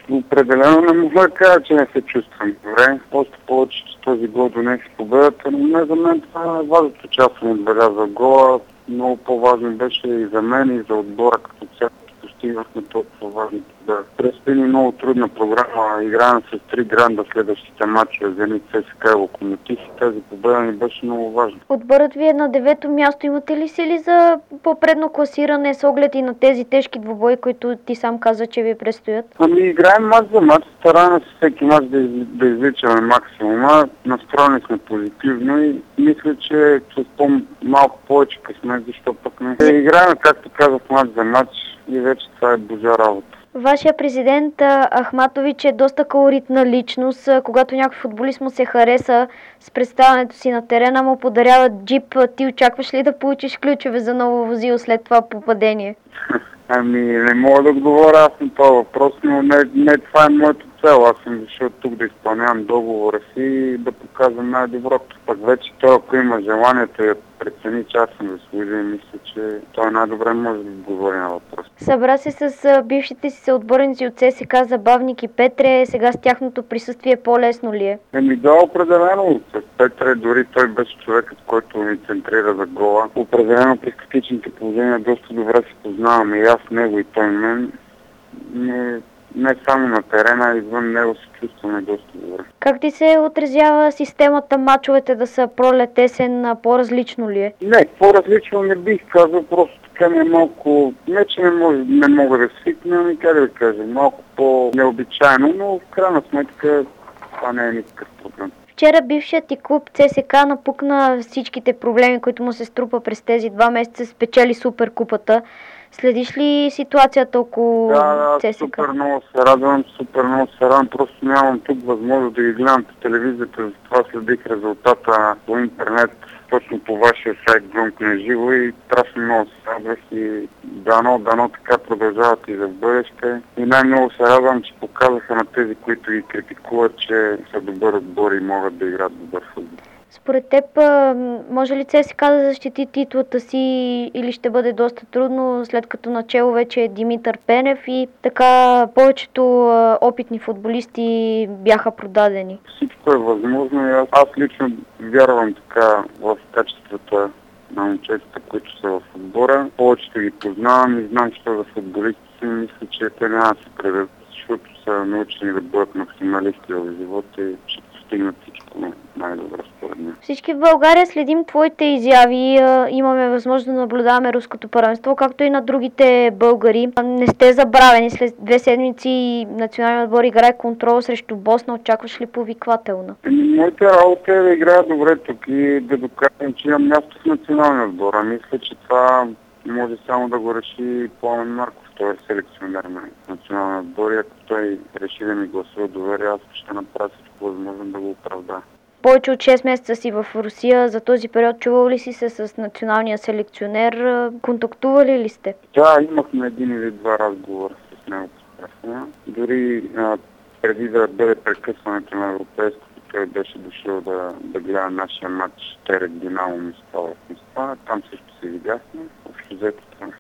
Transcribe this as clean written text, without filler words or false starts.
Определено не мога да кажа, че не се чувствам добре. Още повече, че този гол донесе победата, но не за мен това е важното част на отбеляза гола. Много по-важно беше и за мен, и за отбора като цяло. Постигнахме толкова важно победа. Предстои ни много трудна програма. Играем с 3 гранда следващите матча, Зенит, ЦСКА и Локомотив. Тази победа ни беше много важна. Отборът ви е на 9-то място. Имате ли сили за по-предно класиране с оглед и на тези тежки двубои, които ти сам каза, че ви предстоят? Играем мач за мач. Стараем се всеки мач да извличаме максимума. Настроени сме позитивно и мисля, че с по-малко повече късмет, защото пък не играем, както казах, мач за мач и вече това е божа работа. Вашия президент Ахматович е доста колоритна личност. Когато някой футболист му се хареса с представянето си на терена, му подарява джип. Ти очакваш ли да получиш ключове за ново возило след това попадение? Не мога да отговоря аз на този въпрос, но не това е моята цел. Аз съм дошъл тук да изпълнявам договора си и да показвам най-доброто. Пък вече той, ако има желанието и прецени, че аз съм заслужил, мисля, че той най-добре може да отговори на въпрос. Събра се с бившите си съотборници от ЦСКА Забавник и Петре. Сега с тяхното присъствие по-лесно ли е? Да, определено. С Петре дори той беше човекът, който ми центрира за гола. Определено при критичните положения доста добре се познаваме и аз него и той мен. Не само на терена, а извън него се чувстваме доста добре. Как ти се отразява системата мачовете да са пролет-есен? По-различно ли е? Не, по-различно не бих казал, просто така ми е малко... Не, че не мога да свикна, ами как да кажа, малко по-необичайно, но в крайна сметка това не е никакъв проблем. Вчера бившият ти клуб ЦСКА напукна всичките проблеми, които му се струпа през тези 2 месеца, спечели Суперкупата. Следиш ли ситуацията около ЦСКА? Да, супер много се радвам. Просто нямам тук възможност да ги гледам по телевизията, затова следих резултата по интернет, точно по вашия сайт громко на живо и страшно много се радвах и дано така продължават и за бъдеще. И най-много се радвам, че показаха на тези, които ги критикуват, че са добър отбор и могат да играят добър футбол. Според теб, може ли ЦСКА да защити титлата си или ще бъде доста трудно, след като начело вече е Димитър Пенев и така повечето опитни футболисти бяха продадени? Всичко е възможно и аз лично вярвам така в качествата на момчетата, които са в отбора. Повечето ги познавам и знам, че за футболистите мисля, че те няма да се предадат, защото са научени да бъдат максималисти в живота и ще постигнат всичко най-добре според мен. Всички в България следим твоите изяви. Имаме възможност да наблюдаваме руското първенство, както и на другите българи. Не сте забравени. След 2 седмици националният отбор играе контрол срещу Босна. Очакваш ли повиквателна? Моята работа е да играя добре тук и да докажем, че имам място в националния отбор. Мисля, че това може само да го реши Пламен Марков. Той е селекционер на националния отбор и ако той реши да ми гласува доверие, аз ще направя всичко възможно да го оправда. Повече от 6 месеца си в Русия. За този период чувал ли си се с националния селекционер? Контактували ли сте? Да, имахме 1 или 2 разговора с него по телефона. Дори преди да бъде прекъсването на европейското, той беше дошъл да гледа нашия матч Терек Динамо Москва в Москва. Там също се видяхме. Общо взето